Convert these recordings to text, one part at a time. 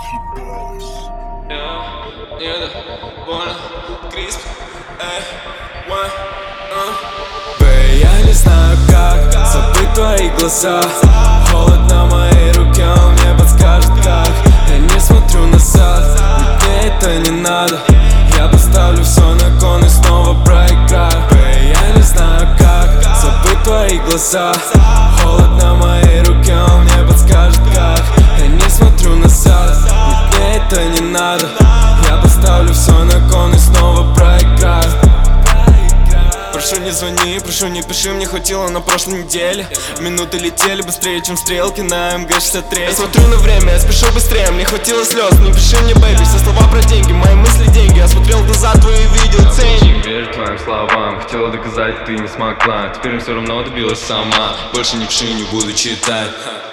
Я не знаю, как забыть твои глаза. Холод на моей руке, он мне подскажет как. Я не смотрю назад, ведь мне это не надо. Я поставлю все на кон и снова проиграю. Я не знаю, как забыть твои глаза. Холод на моей руке, он мне подскажет как. Я не смотрю назад, ведь мне это не надо. Я поставлю все на кон и снова проиграю. Прошу, не звони, прошу, не пиши, мне хватило на прошлой неделе. Минуты летели быстрее, чем стрелки на МГ-63. Я смотрю на время, я спешу быстрее, мне хватило слез. Не пиши мне, бэйби, все слова про деньги, мои мысли деньги. Я смотрел в глаза твои, видел ценник. Верю твоим словам, хотела доказать, ты не смогла. Теперь все равно добилась сама. Больше не пиши, не буду читать.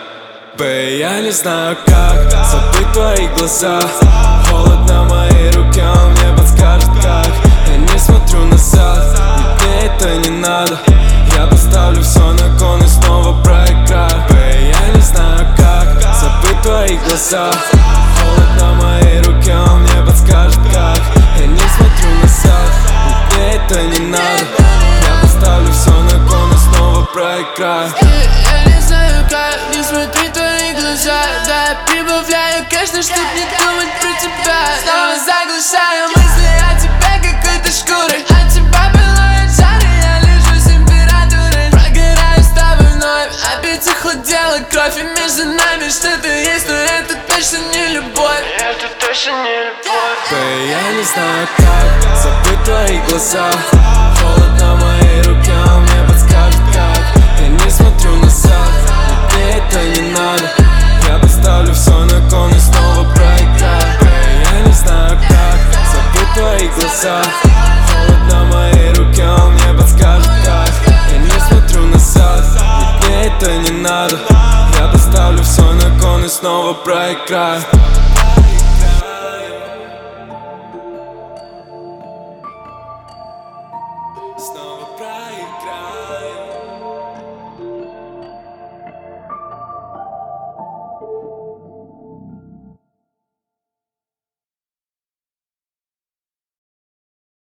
Я не знаю, как забыть твои глаза. Холод на моей руке, он мне подскажет как. Я не смотрю назад, ведь мне это не надо. Я поставлю все на кон и снова проиграю. Я не знаю, как забыть твои глаза. Холод на моей руке, он мне подскажет как. Я не смотрю назад, ведь мне это не надо. Я поставлю все на кон и снова проиграю. Я не знаю, как не смотреть твои глаза. Да, я прибавляю, конечно, чтоб не думать про тебя. Снова заглушаю мысли о тебе какой-то шкурой. От тебя пылает жар, и я лежу с температурой. Прогораю с тобой вновь, опять охладела кровь. И между нами что-то есть, но это точно не любовь. Это точно не любовь. Я не знаю, как забыть твои глаза. Холод на моей руке, он мне подскажет как. Я не смотрю назад, ведь мне это не надо. Я поставлю все на кон и снова проиграю. Я не знаю, как забыть твои глаза. Холод на моей руке, он мне подскажет как. Я не смотрю назад, ведь мне это не надо. Я поставлю все на кон и снова проиграю.